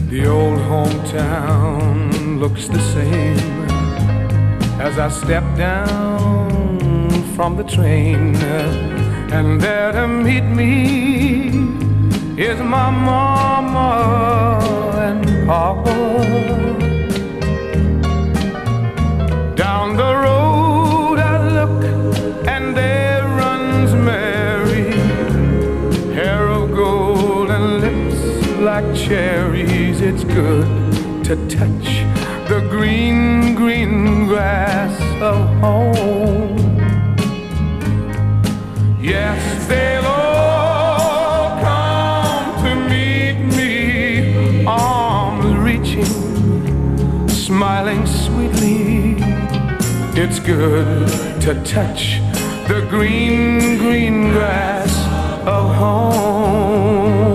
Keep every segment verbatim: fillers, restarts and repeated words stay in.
The old hometown looks the same as I step down from the train, and there to meet me is my mama and papa. Down the road I look, and there runs Mary, hair of gold and lips like cherries. It's good to touch the green, green grass of home. Yes, they'll all come to meet me, arms reaching, smiling sweetly. It's good to touch the green, green grass of home.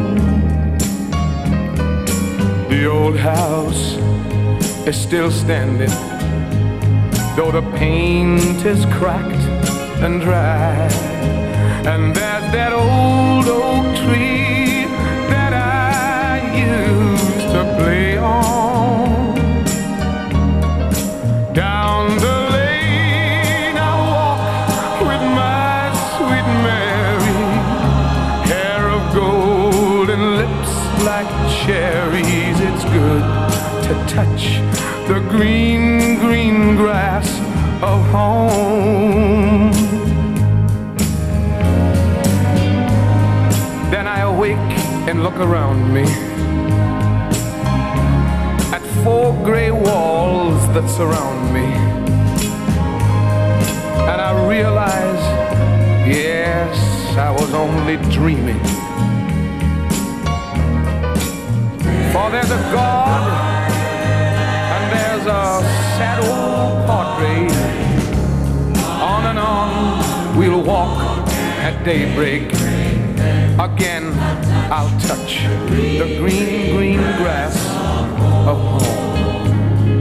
The old house is still standing, though the paint is cracked and dry. And there's that old oak tree that I used to play on. Down the lane I walk with my sweet Mary, hair of gold and lips like cherries. It's good to touch the green, green grass of home. Then I awake and look around me at four gray walls that surround me, and I realize, yes, I was only dreaming. For there's a God, and there's a sad old portrait. On and on we'll walk at daybreak. Again I'll touch the green, green grass of home.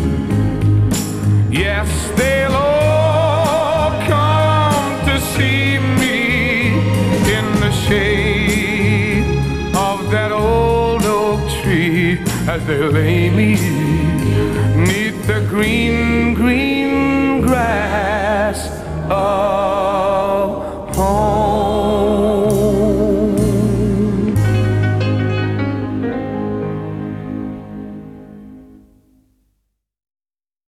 Yes, they'll all come to see me in the shade of that old oak tree, as they lay me neath the green, green grass of